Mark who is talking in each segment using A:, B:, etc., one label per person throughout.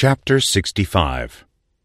A: Chapter 65.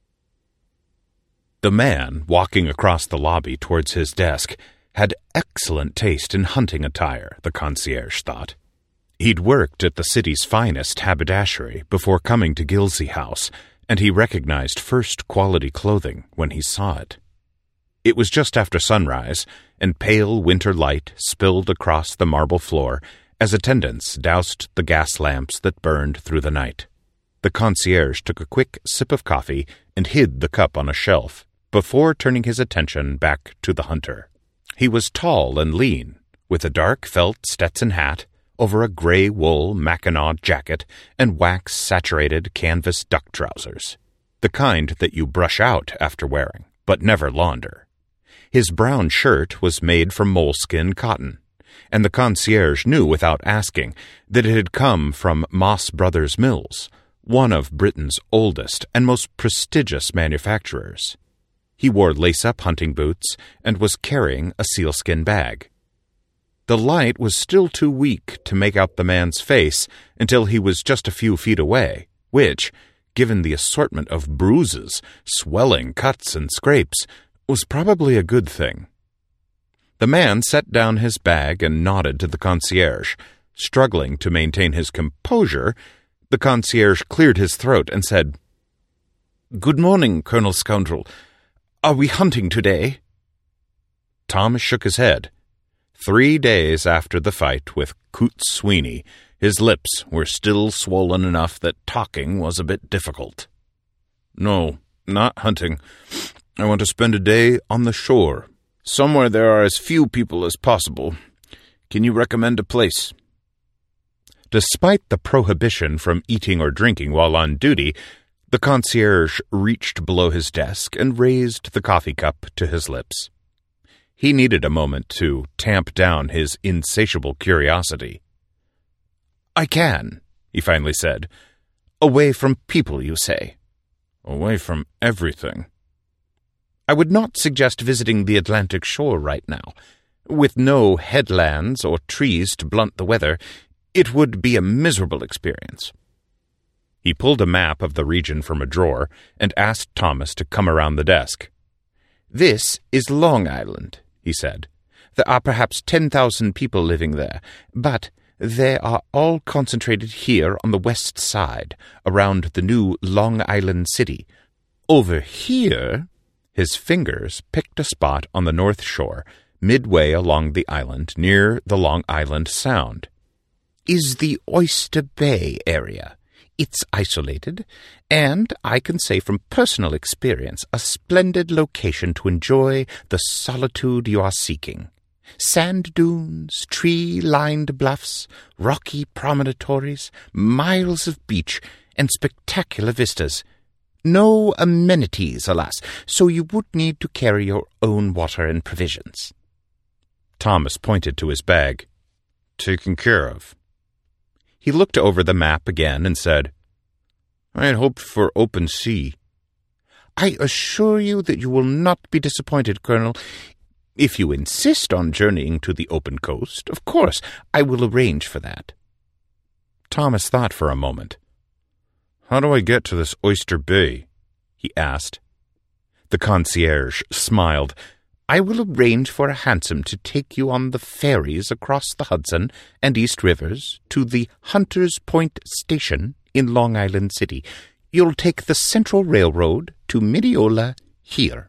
A: The man, walking across the lobby towards his desk, had excellent taste in hunting attire, the concierge thought. He'd worked at the city's finest haberdashery before coming to Gilsey House, and he recognized first-quality clothing when he saw it. It was just after sunrise, and pale winter light spilled across the marble floor as attendants doused the gas lamps that burned through the night. The concierge took a quick sip of coffee and hid the cup on a shelf before turning his attention back to the hunter. He was tall and lean, with a dark felt Stetson hat over a gray wool Mackinaw jacket and wax-saturated canvas duck trousers, the kind that you brush out after wearing, but never launder. His brown shirt was made from moleskin cotton, and the concierge knew without asking that it had come from Moss Brothers Mills, one of Britain's oldest and most prestigious manufacturers. He wore lace-up hunting boots and was carrying a sealskin bag. The light was still too weak to make out the man's face until he was just a few feet away, which, given the assortment of bruises, swelling cuts, and scrapes, was probably a good thing. The man set down his bag and nodded to the concierge. Struggling to maintain his composure, the concierge cleared his throat and said, "Good morning, Colonel Scoundrel. Are we hunting today?" Thomas shook his head. 3 days after the fight with Coots Sweeney, his lips were still swollen enough that talking was a bit difficult. "No, not hunting. I want to spend a day on the shore, somewhere there are as few people as possible. Can you recommend a place?" Despite the prohibition from eating or drinking while on duty, the concierge reached below his desk and raised the coffee cup to his lips. He needed a moment to tamp down his insatiable curiosity. "I can," he finally said. "Away from people, you say?" "Away from everything." "I would not suggest visiting the Atlantic shore right now. With no headlands or trees to blunt the weather, it would be a miserable experience." He pulled a map of the region from a drawer and asked Thomas to come around the desk. "This is Long Island," he said. "There are perhaps 10,000 people living there, but they are all concentrated here on the west side, around the new Long Island City. Over here," his fingers picked a spot on the north shore, midway along the island near the Long Island Sound, "is the Oyster Bay area. It's isolated, and I can say from personal experience, a splendid location to enjoy the solitude you are seeking. Sand dunes, tree-lined bluffs, rocky promontories, miles of beach, and spectacular vistas. No amenities, alas, so you would need to carry your own water and provisions." Thomas pointed to his bag. "Taken care of." He looked over the map again and said, "I had hoped for open sea." "I assure you that you will not be disappointed, Colonel. If you insist on journeying to the open coast, of course I will arrange for that." Thomas thought for a moment. "How do I get to this Oyster Bay?" he asked. The concierge smiled. "I will arrange for a hansom to take you on the ferries across the Hudson and East Rivers to the Hunters Point Station in Long Island City. You'll take the Central Railroad to Mineola here."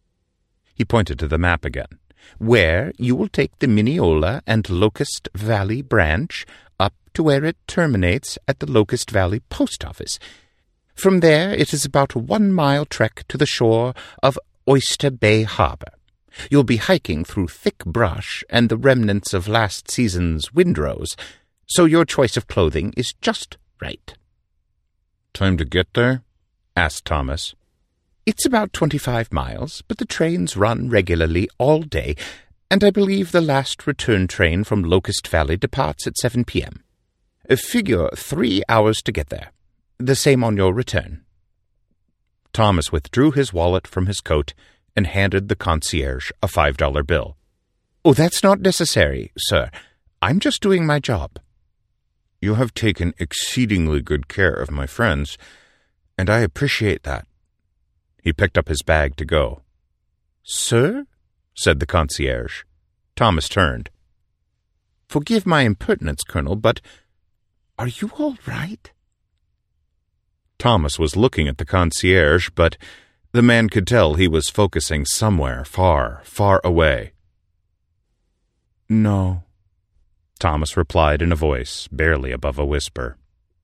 A: He pointed to the map again, "where you will take the Mineola and Locust Valley branch up to where it terminates at the Locust Valley Post Office. From there it is about a 1-mile trek to the shore of Oyster Bay Harbor. You'll be hiking through thick brush and the remnants of last season's windrows, so your choice of clothing is just right." "Time to get there?" asked Thomas. "It's about 25 miles, but the trains run regularly all day, and I believe the last return train from Locust Valley departs at 7 p.m. Figure 3 hours to get there. The same on your return." Thomas withdrew his wallet from his coat and handed the concierge a $5 bill. "Oh, that's not necessary, sir. I'm just doing my job." "You have taken exceedingly good care of my friends. and I appreciate that." He picked up his bag to go. "Sir?" said the concierge. Thomas turned. "Forgive my impertinence, Colonel, but are you all right?" Thomas was looking at the concierge, but the man could tell he was focusing somewhere far, far away. "No," Thomas replied in a voice barely above a whisper.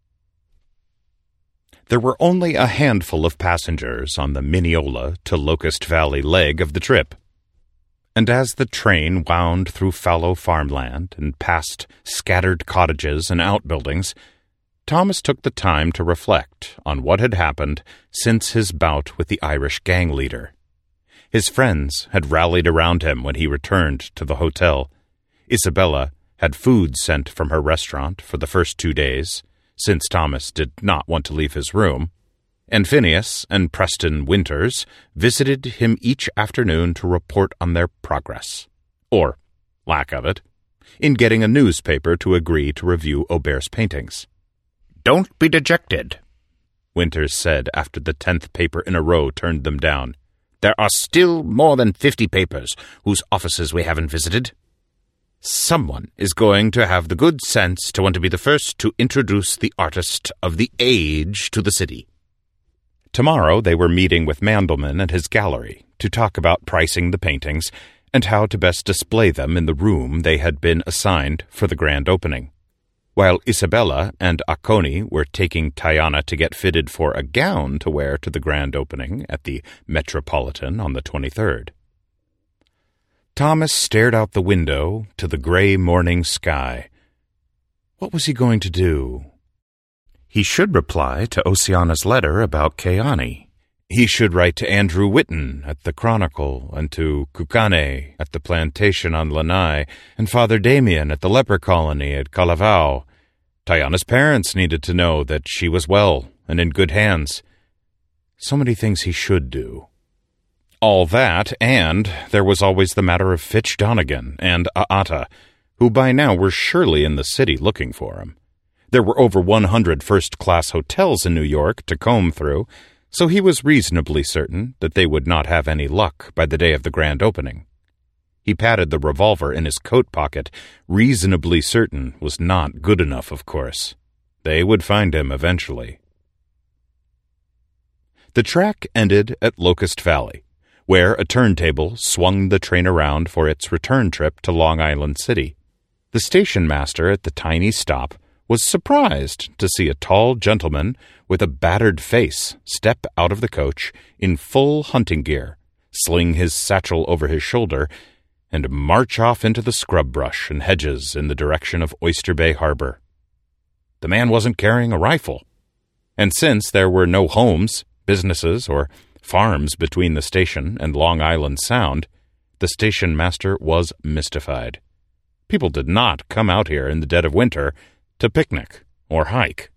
A: There were only a handful of passengers on the Mineola to Locust Valley leg of the trip, and as the train wound through fallow farmland and past scattered cottages and outbuildings, Thomas took the time to reflect on what had happened since his bout with the Irish gang leader. His friends had rallied around him when he returned to the hotel. Isabella had food sent from her restaurant for the first 2 days, since Thomas did not want to leave his room, and Phineas and Preston Winters visited him each afternoon to report on their progress, or lack of it, in getting a newspaper to agree to review Aubert's paintings. "Don't be dejected," Winters said after the 10th paper in a row turned them down. "There are still more than 50 papers whose offices we haven't visited. Someone is going to have the good sense to want to be the first to introduce the artist of the age to the city." Tomorrow they were meeting with Mandelman at his gallery to talk about pricing the paintings and how to best display them in the room they had been assigned for the grand opening. While Isabella and Acconi were taking Tayana to get fitted for a gown to wear to the grand opening at the Metropolitan on the 23rd. Thomas stared out the window to the gray morning sky. What was he going to do? He should reply to Oceana's letter about Keani. He should write to Andrew Whitten at the Chronicle, and to Kukane at the plantation on Lanai, and Father Damien at the leper colony at Calavao. Tayana's parents needed to know that she was well and in good hands. So many things he should do. All that, and there was always the matter of Fitch Donegan and Aata, who by now were surely in the city looking for him. There were over 100 first-class hotels in New York to comb through, so he was reasonably certain that they would not have any luck by the day of the grand opening. He patted the revolver in his coat pocket. Reasonably certain was not good enough, of course. They would find him eventually. The track ended at Locust Valley, where a turntable swung the train around for its return trip to Long Island City. The station master at the tiny stop was surprised to see a tall gentleman with a battered face step out of the coach in full hunting gear, sling his satchel over his shoulder, and march off into the scrub brush and hedges in the direction of Oyster Bay Harbor. The man wasn't carrying a rifle, and since there were no homes, businesses, or farms between the station and Long Island Sound, the station master was mystified. People did not come out here in the dead of winter to picnic or hike.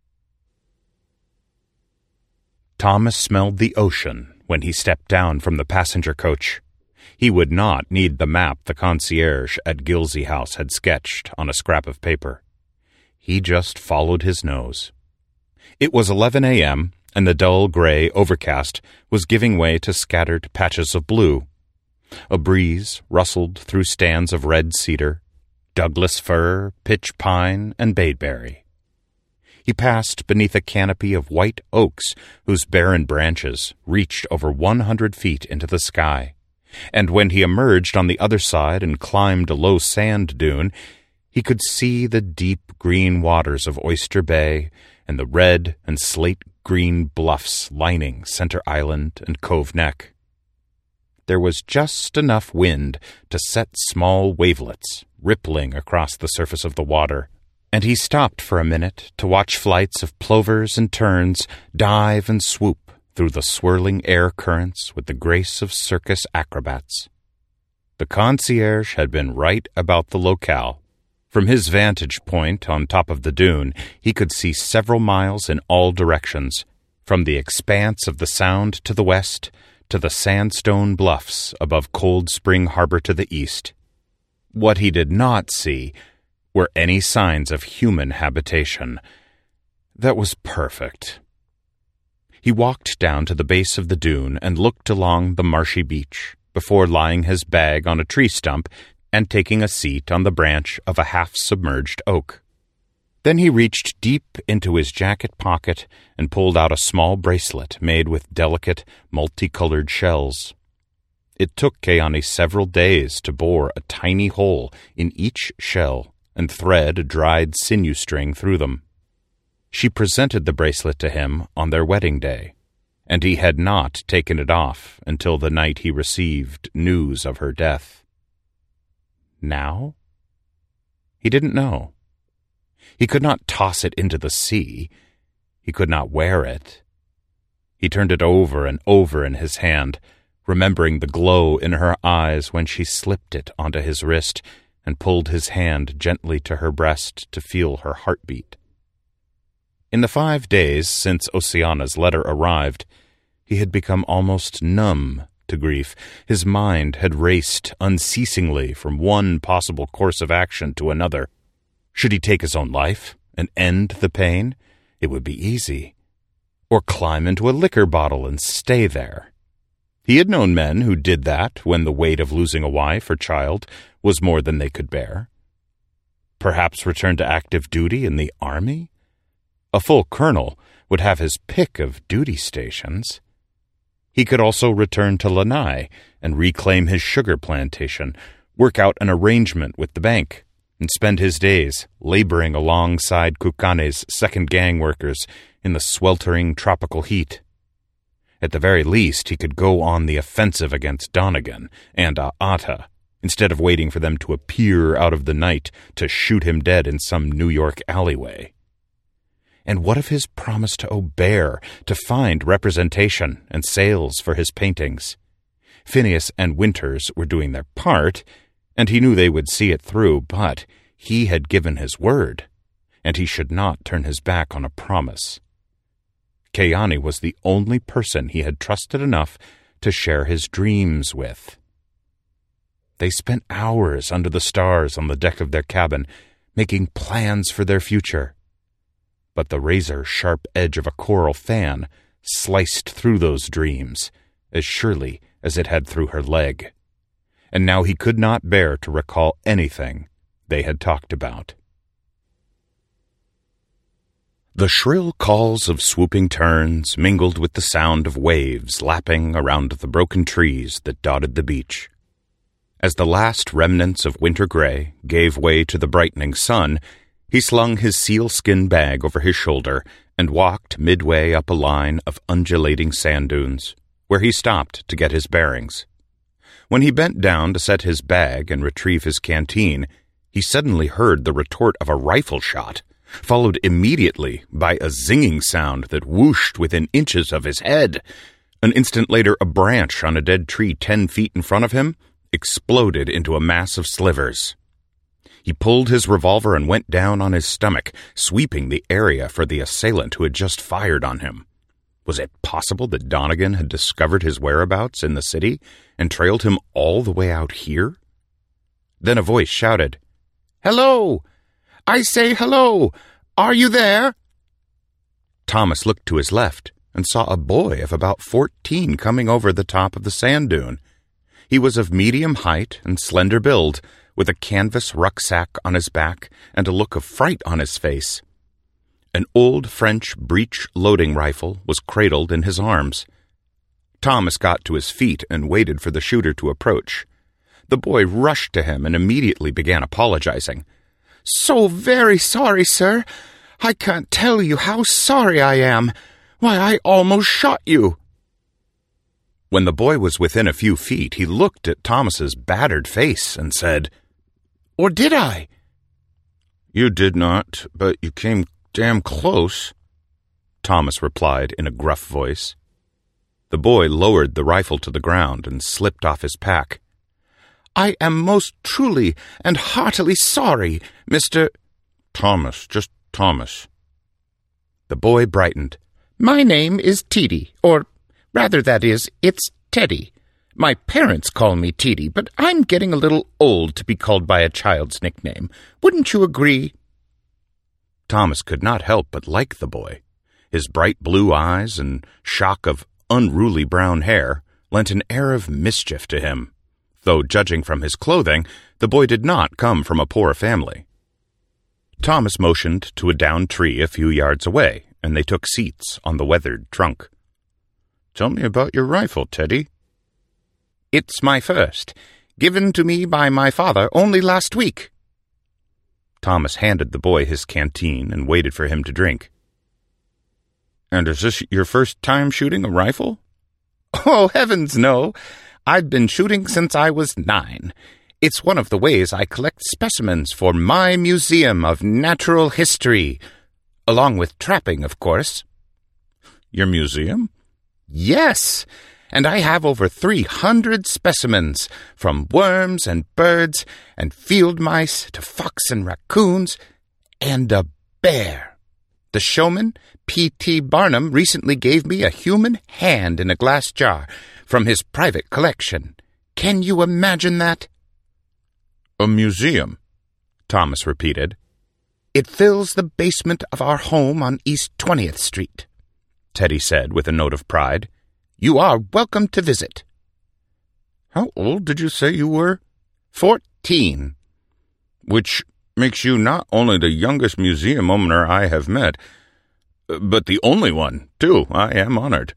A: Thomas smelled the ocean when he stepped down from the passenger coach. He would not need the map the concierge at Gilsey House had sketched on a scrap of paper. He just followed his nose. It was 11 a.m., and the dull gray overcast was giving way to scattered patches of blue. A breeze rustled through stands of red cedar, Douglas fir, pitch pine, and badeberry. He passed beneath a canopy of white oaks whose barren branches reached over 100 feet into the sky, and when he emerged on the other side and climbed a low sand dune, he could see the deep green waters of Oyster Bay and the red and slate-green bluffs lining Center Island and Cove Neck. There was just enough wind to set small wavelets rippling across the surface of the water, and he stopped for a minute to watch flights of plovers and terns dive and swoop through the swirling air currents with the grace of circus acrobats. The concierge had been right about the locale. From his vantage point on top of the dune, he could see several miles in all directions, from the expanse of the Sound to the west to the sandstone bluffs above Cold Spring Harbor to the east. What he did not see were any signs of human habitation. That was perfect. He walked down to the base of the dune and looked along the marshy beach, before lying his bag on a tree stump and taking a seat on the branch of a half-submerged oak. Then he reached deep into his jacket pocket and pulled out a small bracelet made with delicate, multicolored shells. It took Keani several days to bore a tiny hole in each shell and thread a dried sinew string through them. She presented the bracelet to him on their wedding day, and he had not taken it off until the night he received news of her death. Now? He didn't know. He could not toss it into the sea. He could not wear it. He turned it over and over in his hand, remembering the glow in her eyes when she slipped it onto his wrist and pulled his hand gently to her breast to feel her heartbeat. In the 5 days since Oceana's letter arrived, he had become almost numb to grief. His mind had raced unceasingly from one possible course of action to another. Should he take his own life and end the pain? It would be easy. Or climb into a liquor bottle and stay there. He had known men who did that when the weight of losing a wife or child was more than they could bear. Perhaps return to active duty in the army? A full colonel would have his pick of duty stations. He could also return to Lanai and reclaim his sugar plantation, work out an arrangement with the bank, and spend his days laboring alongside Kukane's second gang workers in the sweltering tropical heat. At the very least, he could go on the offensive against Donegan and Aata, instead of waiting for them to appear out of the night to shoot him dead in some New York alleyway. And what of his promise to Aubert to find representation and sales for his paintings? Phineas and Winters were doing their part, and he knew they would see it through, but he had given his word, and he should not turn his back on a promise. Keani was the only person he had trusted enough to share his dreams with. They spent hours under the stars on the deck of their cabin, making plans for their future. But the razor-sharp edge of a coral fan sliced through those dreams as surely as it had through her leg. And now he could not bear to recall anything they had talked about. The shrill calls of swooping terns mingled with the sound of waves lapping around the broken trees that dotted the beach. As the last remnants of winter gray gave way to the brightening sun, he slung his sealskin bag over his shoulder and walked midway up a line of undulating sand dunes, where he stopped to get his bearings. When he bent down to set his bag and retrieve his canteen, he suddenly heard the retort of a rifle shot, followed immediately by a zinging sound that whooshed within inches of his head. An instant later, a branch on a dead tree 10 feet in front of him exploded into a mass of slivers. He pulled his revolver and went down on his stomach, sweeping the area for the assailant who had just fired on him. Was it possible that Donegan had discovered his whereabouts in the city and trailed him all the way out here? Then a voice shouted, "Hello! I say hello! Are you there?" Thomas looked to his left and saw a boy of about 14 coming over the top of the sand dune. He was of medium height and slender build, with a canvas rucksack on his back and a look of fright on his face. An old French breech-loading rifle was cradled in his arms. Thomas got to his feet and waited for the shooter to approach. The boy rushed to him and immediately began apologizing. "So very sorry, sir. I can't tell you how sorry I am. Why, I almost shot you." When the boy was within a few feet, he looked at Thomas's battered face and said, "Or did I?" "You did not, but you came damn close," Thomas replied in a gruff voice. The boy lowered the rifle to the ground and slipped off his pack. "I am most truly and heartily sorry, Mr. "Thomas, just Thomas." The boy brightened. "My name is Teedy, or rather, that is, it's Teddy. My parents call me Teedy, but I'm getting a little old to be called by a child's nickname. Wouldn't you agree?" Thomas could not help but like the boy, His bright blue eyes and shock of unruly brown hair lent an air of mischief to him, though judging from his clothing, the boy did not come from a poor family. Thomas motioned to a downed tree a few yards away, and they took seats on the weathered trunk. "Tell me about your rifle, Teddy." "It's my first, given to me by my father only last week." Thomas handed the boy his canteen and waited for him to drink. "And is this your first time shooting a rifle?" "Oh, heavens, no. I've been shooting since I was 9. It's one of the ways I collect specimens for my Museum of Natural History, along with trapping, of course." "Your museum?" "Yes, and I have over 300 specimens, from worms and birds and field mice to fox and raccoons, and a bear. The showman, P.T. Barnum, recently gave me a human hand in a glass jar from his private collection. Can you imagine that?" "A museum," Thomas repeated. "It fills the basement of our home on East 20th Street," Teddy said with a note of pride. "You are welcome to visit." "How old did you say you were?" 14. "Which makes you not only the youngest museum owner I have met, but the only one, too. I am honored."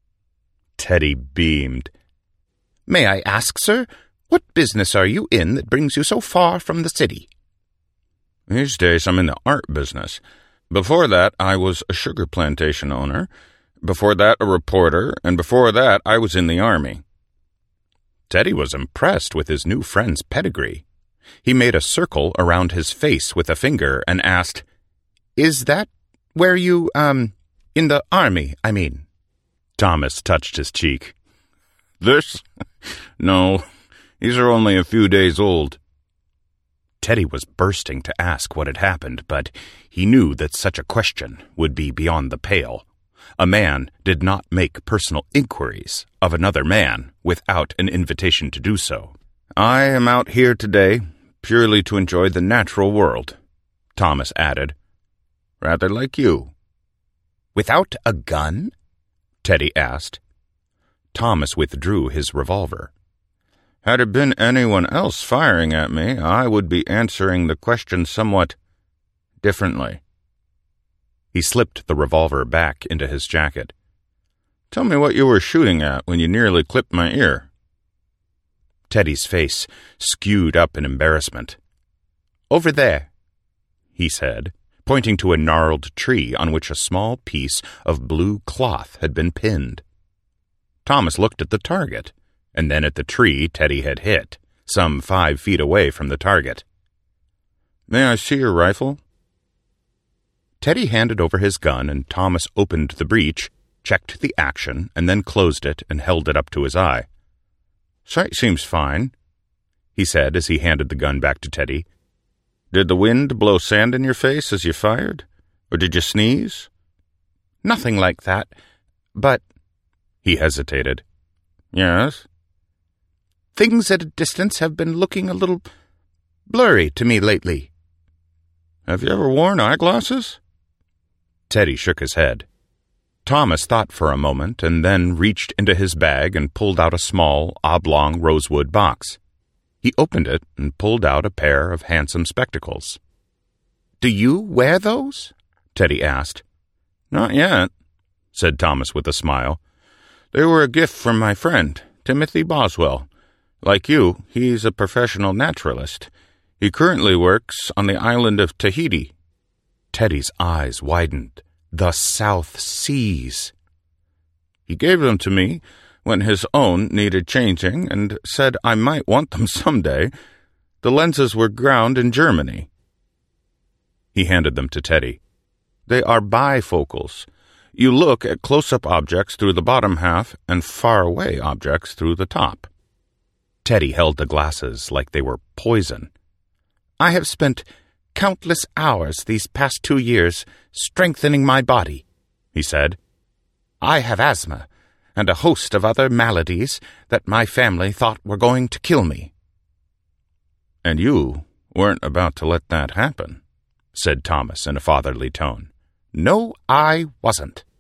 A: Teddy beamed. "May I ask, sir, what business are you in that brings you so far from the city?" "These days I'm in the art business. Before that I was a sugar plantation owner. Before that a reporter, and before that I was in the army." Teddy was impressed with his new friend's pedigree. He made a circle around his face with a finger and asked, "Is that where you, in the army, I mean?" Thomas touched his cheek. "This? No, these are only a few days old." Teddy was bursting to ask what had happened, but he knew that such a question would be beyond the pale. A man did not make personal inquiries of another man without an invitation to do so. "I am out here today purely to enjoy the natural world," Thomas added. "Rather like you." "Without a gun?" Teddy asked. Thomas withdrew his revolver. "Had it been anyone else firing at me, I would be answering the question somewhat differently." He slipped the revolver back into his jacket. "Tell me what you were shooting at when you nearly clipped my ear." Teddy's face skewed up in embarrassment. "Over there," he said, pointing to a gnarled tree on which a small piece of blue cloth had been pinned. Thomas looked at the target, and then at the tree Teddy had hit, some 5 feet away from the target. "May I see your rifle?" Teddy handed over his gun, and Thomas opened the breech, checked the action, and then closed it and held it up to his eye. "Sight seems fine," he said as he handed the gun back to Teddy. "Did the wind blow sand in your face as you fired? Or did you sneeze?" "Nothing like that, but—" He hesitated. "Yes?" "Things at a distance have been looking a little blurry to me lately." "Have you ever worn eyeglasses?" Teddy shook his head. Thomas thought for a moment and then reached into his bag and pulled out a small, oblong rosewood box. He opened it and pulled out a pair of handsome spectacles. "Do you wear those?" Teddy asked. "Not yet," said Thomas with a smile. "They were a gift from my friend, Timothy Boswell. Like you, he's a professional naturalist. He currently works on the island of Tahiti." Teddy's eyes widened. The South Seas! "He gave them to me when his own needed changing and said I might want them someday. The lenses were ground in Germany." He handed them to Teddy. "They are bifocals. You look at close-up objects through the bottom half and far-away objects through the top." Teddy held the glasses like they were poison. "I have spent countless hours these past 2 years strengthening my body," he said. "I have asthma and a host of other maladies that my family thought were going to kill me." "And you weren't about to let that happen," said Thomas in a fatherly tone. "No, I wasn't."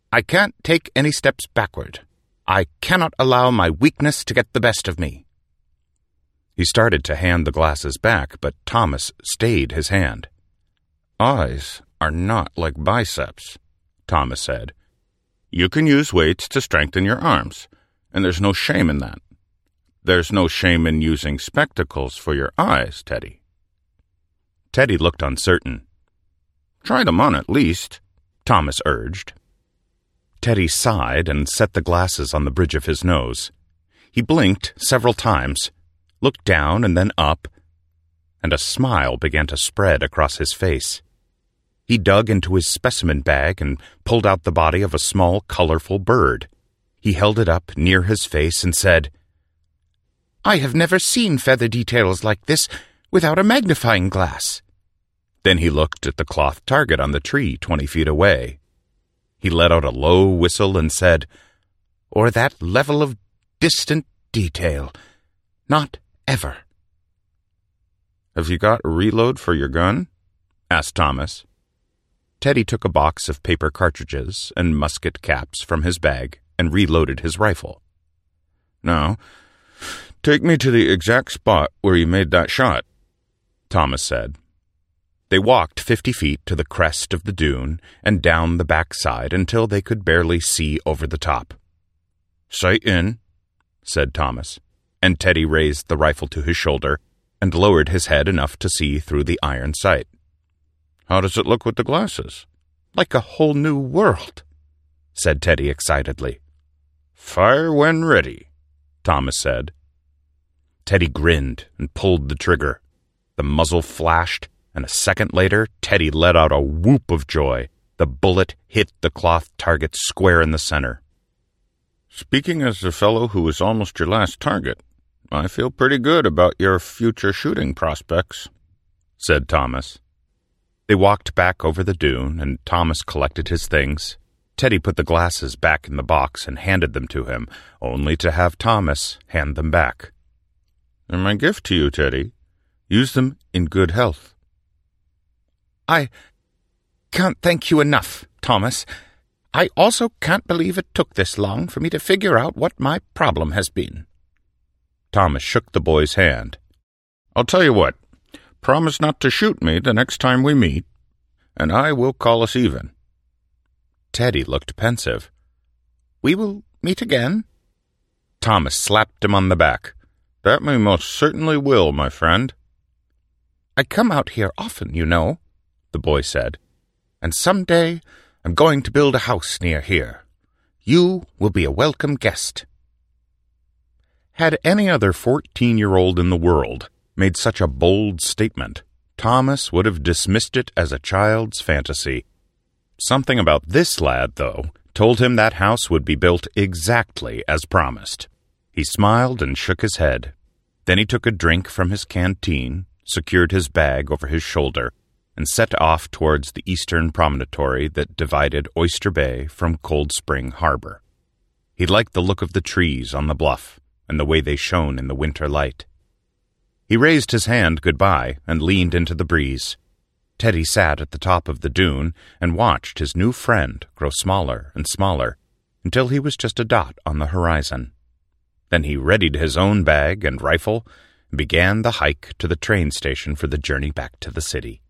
A: I can't take any steps backward. I cannot allow my weakness to get the best of me." He started to hand the glasses back, but Thomas stayed his hand. "Eyes are not like biceps," Thomas said. "You can use weights to strengthen your arms, and there's no shame in that. There's no shame in using spectacles for your eyes, Teddy." Teddy looked uncertain. "Try them on at least," Thomas urged. Teddy sighed and set the glasses on the bridge of his nose. He blinked several times, looked down and then up, and a smile began to spread across his face. He dug into his specimen bag and pulled out the body of a small, colorful bird. He held it up near his face and said, "I have never seen feather details like this without a magnifying glass." Then he looked at the cloth target on the tree 20 feet away. He let out a low whistle and said, "Or that level of distant detail. Not ever." "Have you got a reload for your gun?" asked Thomas. Teddy took a box of paper cartridges and musket caps from his bag and reloaded his rifle. "Now, take me to the exact spot where you made that shot," Thomas said. They walked 50 feet to the crest of the dune and down the backside until they could barely see over the top. "Sight in," said Thomas, and Teddy raised the rifle to his shoulder and lowered his head enough to see through the iron sight. "How does it look with the glasses?" "Like a whole new world," said Teddy excitedly. "Fire when ready," Thomas said. Teddy grinned and pulled the trigger. The muzzle flashed, and a second later, Teddy let out a whoop of joy. The bullet hit the cloth target square in the center. "Speaking as the fellow who was almost your last target, I feel pretty good about your future shooting prospects," said Thomas. They walked back over the dune, and Thomas collected his things. Teddy put the glasses back in the box and handed them to him, only to have Thomas hand them back. "They're my gift to you, Teddy. Use them in good health." "I can't thank you enough, Thomas. I also can't believe it took this long for me to figure out what my problem has been." Thomas shook the boy's hand. "I'll tell you what. Promise not to shoot me the next time we meet, and I will call us even." Teddy looked pensive. "We will meet again?" Thomas slapped him on the back. "That we most certainly will, my friend." "I come out here often, you know," the boy said, "and someday I'm going to build a house near here. You will be a welcome guest." Had any other 14-year-old in the world made such a bold statement, Thomas would have dismissed it as a child's fantasy. Something about this lad, though, told him that house would be built exactly as promised. He smiled and shook his head. Then he took a drink from his canteen, secured his bag over his shoulder, and set off towards the eastern promontory that divided Oyster Bay from Cold Spring Harbor. He liked the look of the trees on the bluff and the way they shone in the winter light. He raised his hand goodbye and leaned into the breeze. Teddy sat at the top of the dune and watched his new friend grow smaller and smaller until he was just a dot on the horizon. Then he readied his own bag and rifle and began the hike to the train station for the journey back to the city.